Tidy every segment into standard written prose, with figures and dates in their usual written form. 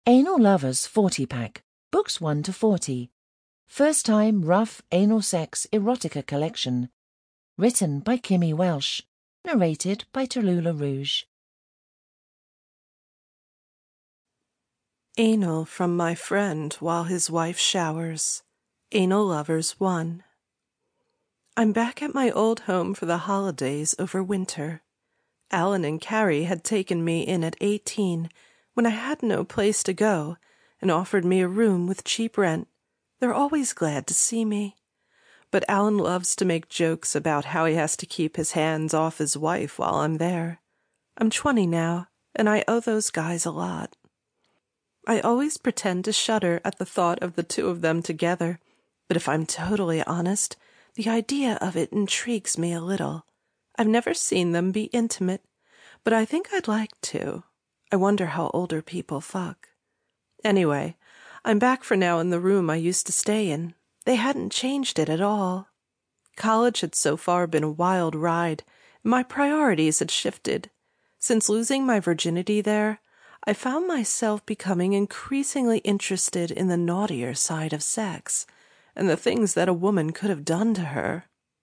Anal Lovers 40-pack, books 1 to 40. First time rough anal sex erotica collection. Written by Kimmy Welsh. Narrated by Tallulah Rouge. Anal from my friend while his wife showers. Anal Lovers 1. I'm back at my old home for the holidays over winter. Alan and Carrie had taken me in at 18 when I had no place to go and offered me a room with cheap rent. They're always glad to see me. But Alan loves to make jokes about how he has to keep his hands off his wife while I'm there. I'm 20 now, and I owe those guys a lot. I always pretend to shudder at the thought of the two of them together, but if I'm totally honest, the idea of it intrigues me a little. I've never seen them be intimate, but I think I'd like to. I wonder how older people fuck. Anyway, I'm back for now in the room I used to stay in. They hadn't changed it at all. College had so far been a wild ride, and my priorities had shifted. Since losing my virginity there, I found myself becoming increasingly interested in the naughtier side of sex, and the things that a woman could have done to her.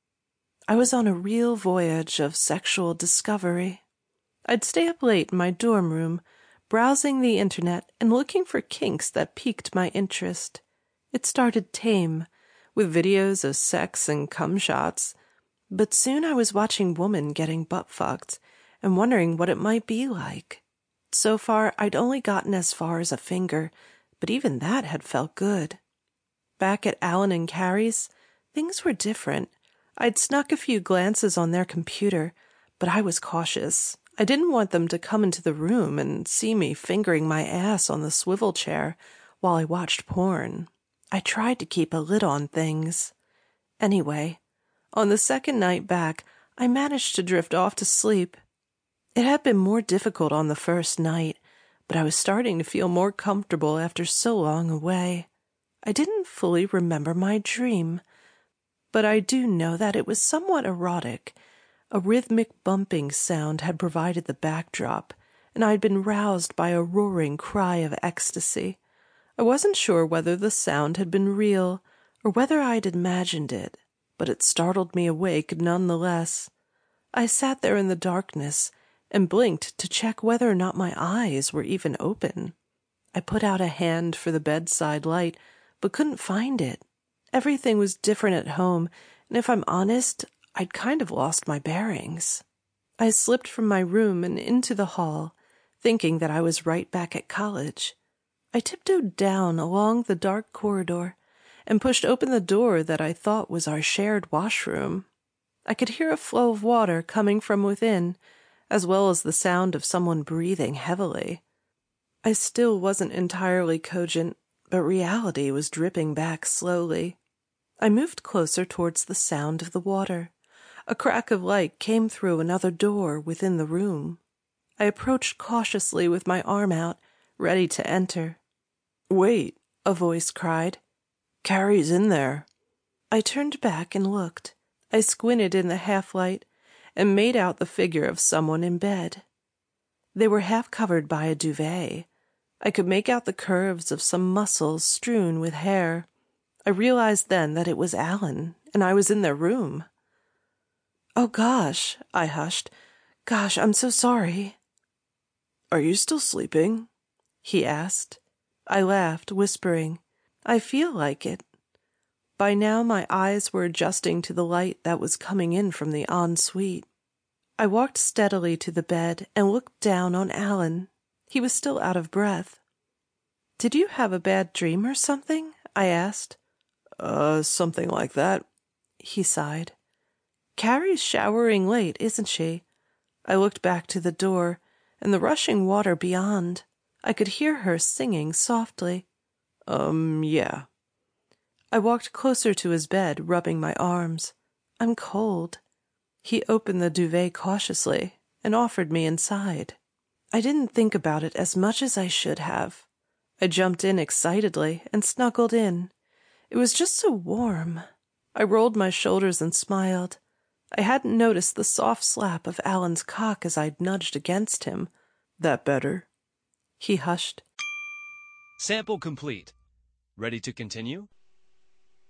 I was on a real voyage of sexual discovery. I'd stay up late in my dorm room, browsing the internet and looking for kinks that piqued my interest. It started tame, with videos of sex and cum shots, but soon I was watching women getting butt-fucked and wondering what it might be like. So far, I'd only gotten as far as a finger, but even that had felt good. Back at Alan and Carrie's, things were different. I'd snuck a few glances on their computer, but I was cautious. I didn't want them to come into the room and see me fingering my ass on the swivel chair while I watched porn. I tried to keep a lid on things. Anyway, on the second night back, I managed to drift off to sleep. It had been more difficult on the first night, but I was starting to feel more comfortable after so long away. I didn't fully remember my dream, but I do know that it was somewhat erotic. A rhythmic bumping sound had provided the backdrop, and I'd been roused by a roaring cry of ecstasy. I wasn't sure whether the sound had been real or whether I'd imagined it, but it startled me awake nonetheless. I sat there in the darkness and blinked to check whether or not my eyes were even open. I put out a hand for the bedside light, but couldn't find it. Everything was different at home, and if I'm honest, I'd kind of lost my bearings. I slipped from my room and into the hall, thinking that I was right back at college. I tiptoed down along the dark corridor and pushed open the door that I thought was our shared washroom. I could hear a flow of water coming from within, as well as the sound of someone breathing heavily. I still wasn't entirely cogent, but reality was dripping back slowly. I moved closer towards the sound of the water. A crack of light came through another door within the room. I approached cautiously with my arm out, ready to enter. "Wait," a voice cried. "Carrie's in there." I turned back and looked. I squinted in the half-light and made out the figure of someone in bed. They were half covered by a duvet. I could make out the curves of some muscles strewn with hair. I realized then that it was Alan, and I was in their room. "Oh, gosh," I hushed. "Gosh, I'm so sorry." "Are you still sleeping?" he asked. I laughed, whispering, "I feel like it." By now my eyes were adjusting to the light that was coming in from the ensuite. I walked steadily to the bed and looked down on Alan. He was still out of breath. "Did you have a bad dream or something?" I asked. Something like that," he sighed. "Carrie's showering late, isn't she?" I looked back to the door and the rushing water beyond. I could hear her singing softly. Yeah." I walked closer to his bed, rubbing my arms. "I'm cold." He opened the duvet cautiously and offered me inside. I didn't think about it as much as I should have. I jumped in excitedly and snuggled in. It was just so warm. I rolled my shoulders and smiled. I hadn't noticed the soft slap of Alan's cock as I'd nudged against him. "That better?" He hushed. Sample complete. Ready to continue?